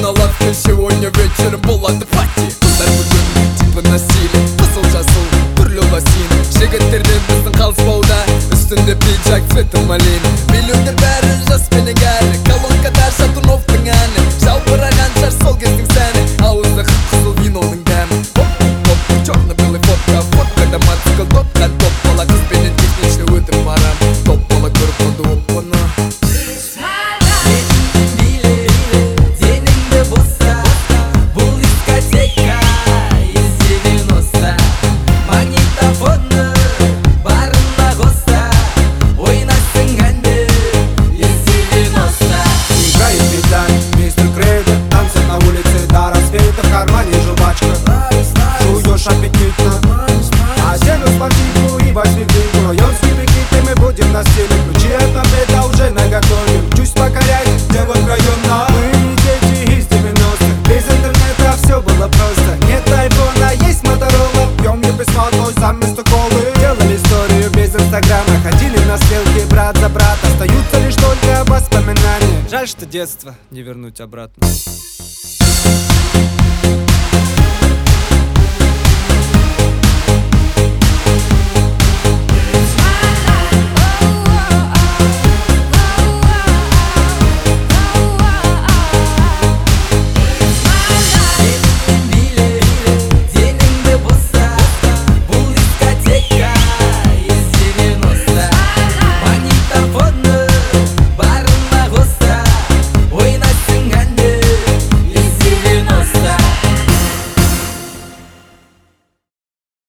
на лавке, сегодня вечером болады пати. Қыздар бүгін типі насилие, қызыл жасыл түрлі лосин. Жігіттерден біздің қалыспауда, үстінде пиджак цветі малин. Миллионер бәрі жас менің әлі, колонкада Шатуновтың әні. Жалбыраған шар сол кездің сәні, ауызда қып-қызыл виноның дәмі. Топ-топ, черно-белый фотка, фоткада мотоцикл, топқа топ бала. Қызбенен технично өтіп барам, топ бала көріп қалды оппаны. Аппетитно, одену спортивку и восьмидневку. Районские прикиды мы будем на стиле. Ключи от мопеда уже наготове. Чуть покорять девок района. Мы не дети из 90-х. Без интернета все было просто. Нет айфона, есть Моторола. Пьем не письмо, но сам вместо колы. Делали историю без инстаграма. Ходили на стрелки брат за брат. Остаются лишь только воспоминания. Жаль, что детство не вернуть обратно.